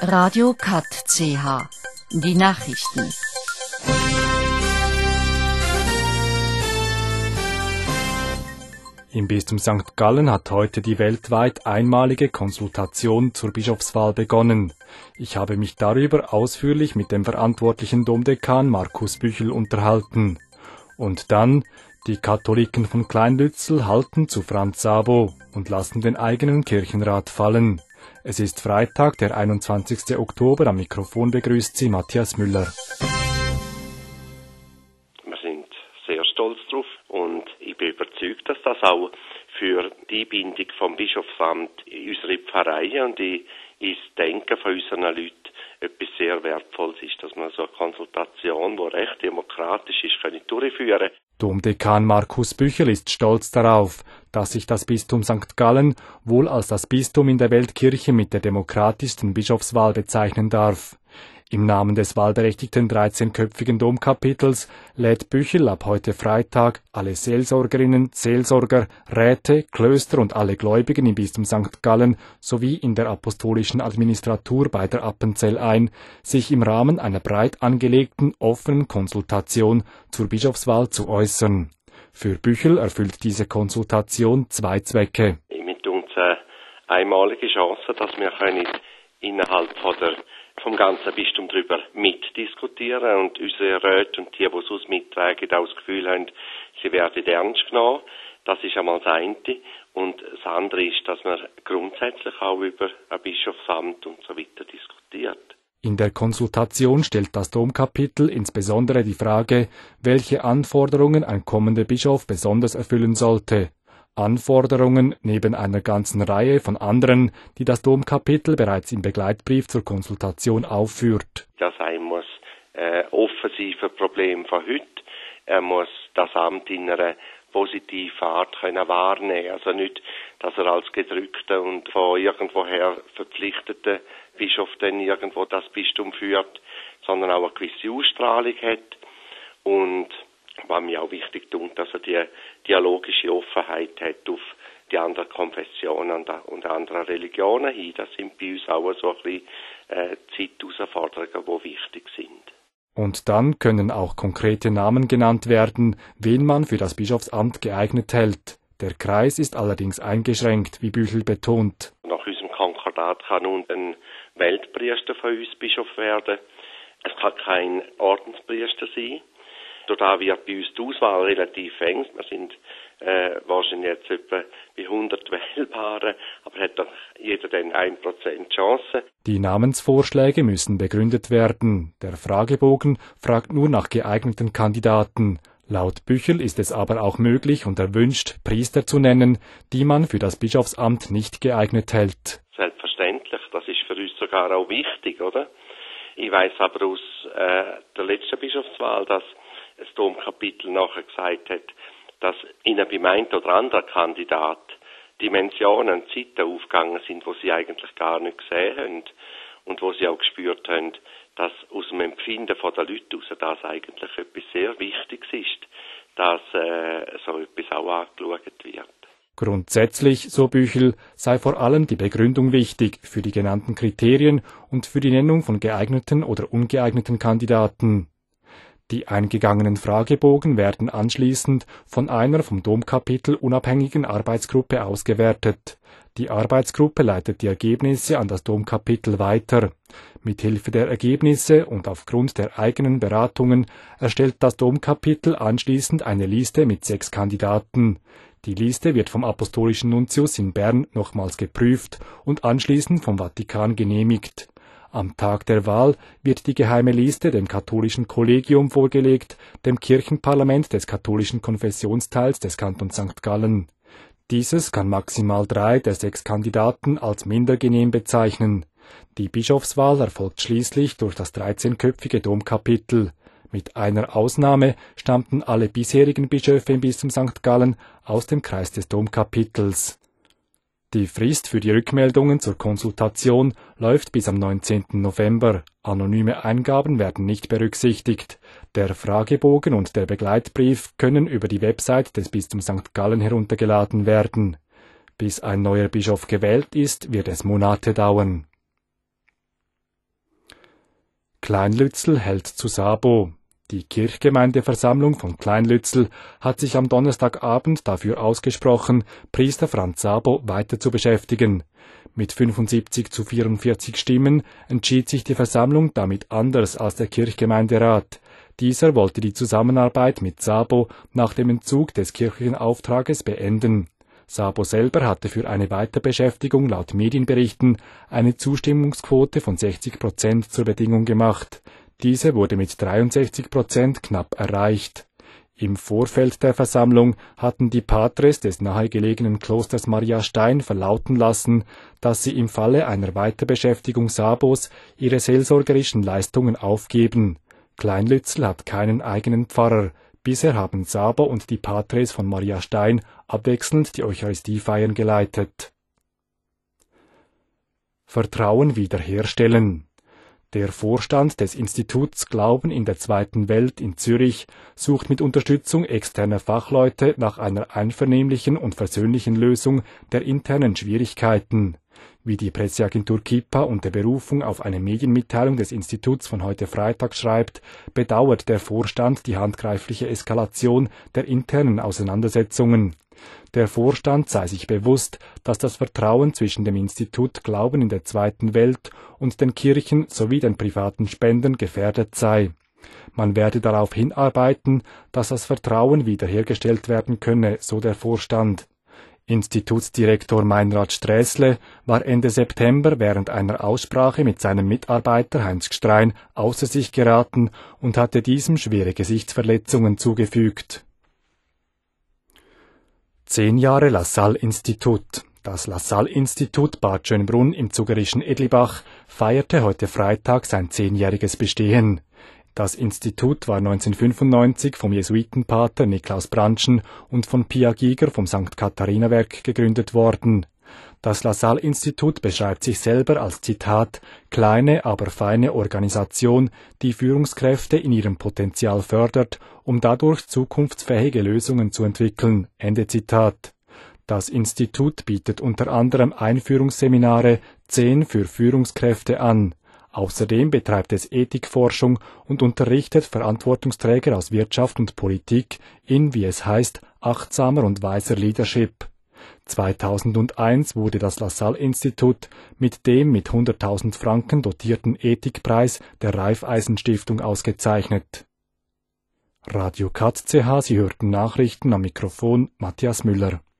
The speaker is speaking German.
Radio Kat CH. Die Nachrichten. Im Bistum St. Gallen hat heute die weltweit einmalige Konsultation zur Bischofswahl begonnen. Ich habe mich darüber ausführlich mit dem verantwortlichen Domdekan Markus Büchel unterhalten. Und dann, die Katholiken von Kleinlützel halten zu Franz Sabo und lassen den eigenen Kirchenrat fallen. Es ist Freitag, der 21. Oktober. Am Mikrofon begrüßt Sie Matthias Müller. Wir sind sehr stolz drauf und ich bin überzeugt, dass das auch für die Bindung vom Bischofsamt in unsere Pfarreien und ins Denken von unseren Leuten etwas sehr Wertvolles ist, dass man so eine Konsultation, die recht demokratisch ist, durchführen kann. Domdekan Markus Büchel ist stolz darauf, dass sich das Bistum St. Gallen wohl als das Bistum in der Weltkirche mit der demokratischsten Bischofswahl bezeichnen darf. Im Namen des wahlberechtigten 13-köpfigen Domkapitels lädt Büchel ab heute Freitag alle Seelsorgerinnen, Seelsorger, Räte, Klöster und alle Gläubigen im Bistum St. Gallen sowie in der apostolischen Administratur bei der Appenzell ein, sich im Rahmen einer breit angelegten, offenen Konsultation zur Bischofswahl zu äußern. Für Büchel erfüllt diese Konsultation zwei Zwecke. Mit uns eine einmalige Chance, dass wir innerhalb vom ganzen Bistum darüber mitdiskutieren und unsere Räte und die es uns mittragen, auch das Gefühl haben, sie werden ernst genommen. Das ist einmal das eine. Und das andere ist, dass man grundsätzlich auch über ein Bischofsamt und so weiter diskutiert. In der Konsultation stellt das Domkapitel insbesondere die Frage, welche Anforderungen ein kommender Bischof besonders erfüllen sollte. Anforderungen neben einer ganzen Reihe von anderen, die das Domkapitel bereits im Begleitbrief zur Konsultation aufführt. Das sein muss offen sein für Probleme von heute. Er muss das Amt in einer positiven Art wahrnehmen. Also nicht, dass er als gedrückter und von irgendwoher verpflichteter Bischof dann irgendwo das Bistum führt, sondern auch eine gewisse Ausstrahlung hat. Und was mir auch wichtig tut, dass er die dialogische Offenheit hat auf die anderen Konfessionen und andere Religionen hin. Das sind bei uns auch so ein bisschen Zeitherausforderungen, die wichtig sind. Und dann können auch konkrete Namen genannt werden, wen man für das Bischofsamt geeignet hält. Der Kreis ist allerdings eingeschränkt, wie Büchel betont. Nach unserem Konkordat kann nun ein Weltpriester von uns Bischof werden. Es kann kein Ordenspriester sein. Da wird bei uns die Auswahl relativ eng. Wir sind wahrscheinlich jetzt etwa bei 100 Wählbaren, aber hat doch jeder dann 1% Chance. Die Namensvorschläge müssen begründet werden. Der Fragebogen fragt nur nach geeigneten Kandidaten. Laut Büchel ist es aber auch möglich und erwünscht, Priester zu nennen, die man für das Bischofsamt nicht geeignet hält. Selbstverständlich, das ist für uns sogar auch wichtig, oder? Ich weiss aber aus der letzten Bischofswahl, dass das Domkapitel nachher gesagt hat, dass ihnen beim einen oder anderen Kandidat Dimensionen, Zeiten aufgegangen sind, wo sie eigentlich gar nicht gesehen haben und wo sie auch gespürt haben, dass aus dem Empfinden der Leute heraus das eigentlich etwas sehr Wichtiges ist, dass so etwas auch angeschaut wird. Grundsätzlich, so Büchel, sei vor allem die Begründung wichtig für die genannten Kriterien und für die Nennung von geeigneten oder ungeeigneten Kandidaten. Die eingegangenen Fragebogen werden anschließend von einer vom Domkapitel unabhängigen Arbeitsgruppe ausgewertet. Die Arbeitsgruppe leitet die Ergebnisse an das Domkapitel weiter. Mithilfe der Ergebnisse und aufgrund der eigenen Beratungen erstellt das Domkapitel anschließend eine Liste mit 6 Kandidaten. Die Liste wird vom Apostolischen Nuntius in Bern nochmals geprüft und anschließend vom Vatikan genehmigt. Am Tag der Wahl wird die geheime Liste dem katholischen Kollegium vorgelegt, dem Kirchenparlament des katholischen Konfessionsteils des Kantons St. Gallen. Dieses kann maximal 3 der 6 Kandidaten als minder genehm bezeichnen. Die Bischofswahl erfolgt schließlich durch das 13-köpfige Domkapitel. Mit einer Ausnahme stammten alle bisherigen Bischöfe im Bistum St. Gallen aus dem Kreis des Domkapitels. Die Frist für die Rückmeldungen zur Konsultation läuft bis am 19. November. Anonyme Eingaben werden nicht berücksichtigt. Der Fragebogen und der Begleitbrief können über die Website des Bistums St. Gallen heruntergeladen werden. Bis ein neuer Bischof gewählt ist, wird es Monate dauern. Kleinlützel hält zu Sabo. Die Kirchgemeindeversammlung von Kleinlützel hat sich am Donnerstagabend dafür ausgesprochen, Priester Franz Sabo weiter zu beschäftigen. Mit 75:44 Stimmen entschied sich die Versammlung damit anders als der Kirchgemeinderat. Dieser wollte die Zusammenarbeit mit Sabo nach dem Entzug des kirchlichen Auftrages beenden. Sabo selber hatte für eine Weiterbeschäftigung laut Medienberichten eine Zustimmungsquote von 60% zur Bedingung gemacht. Diese wurde mit 63% knapp erreicht. Im Vorfeld der Versammlung hatten die Patres des nahegelegenen Klosters Maria Stein verlauten lassen, dass sie im Falle einer Weiterbeschäftigung Sabos ihre seelsorgerischen Leistungen aufgeben. Kleinlützel hat keinen eigenen Pfarrer. Bisher haben Sabo und die Patres von Maria Stein abwechselnd die Eucharistiefeiern geleitet. Vertrauen wiederherstellen. Der Vorstand des Instituts Glauben in der Zweiten Welt in Zürich sucht mit Unterstützung externer Fachleute nach einer einvernehmlichen und versöhnlichen Lösung der internen Schwierigkeiten. Wie die Presseagentur Kippa unter Berufung auf eine Medienmitteilung des Instituts von heute Freitag schreibt, bedauert der Vorstand die handgreifliche Eskalation der internen Auseinandersetzungen. Der Vorstand sei sich bewusst, dass das Vertrauen zwischen dem Institut Glauben in der Zweiten Welt und den Kirchen sowie den privaten Spendern gefährdet sei. Man werde darauf hinarbeiten, dass das Vertrauen wiederhergestellt werden könne, so der Vorstand. Institutsdirektor Meinrad Sträßle war Ende September während einer Aussprache mit seinem Mitarbeiter Heinz Gstrein außer sich geraten und hatte diesem schwere Gesichtsverletzungen zugefügt. 10 Jahre LaSalle-Institut. Das LaSalle-Institut Bad Schönbrunn im zugerischen Edlibach feierte heute Freitag sein 10-jähriges Bestehen. Das Institut war 1995 vom Jesuitenpater Niklaus Brandschen und von Pia Giger vom St. Katharina-Werk gegründet worden. Das LaSalle-Institut beschreibt sich selber als, Zitat, kleine, aber feine Organisation, die Führungskräfte in ihrem Potenzial fördert, um dadurch zukunftsfähige Lösungen zu entwickeln. Ende Zitat. Das Institut bietet unter anderem Einführungsseminare 10 für Führungskräfte an. Außerdem betreibt es Ethikforschung und unterrichtet Verantwortungsträger aus Wirtschaft und Politik in, wie es heißt, achtsamer und weiser Leadership. 2001 wurde das LaSalle-Institut mit dem mit 100.000 Franken dotierten Ethikpreis der Raiffeisen-Stiftung ausgezeichnet. Radio KATZ CH, Sie hörten Nachrichten am Mikrofon Matthias Müller.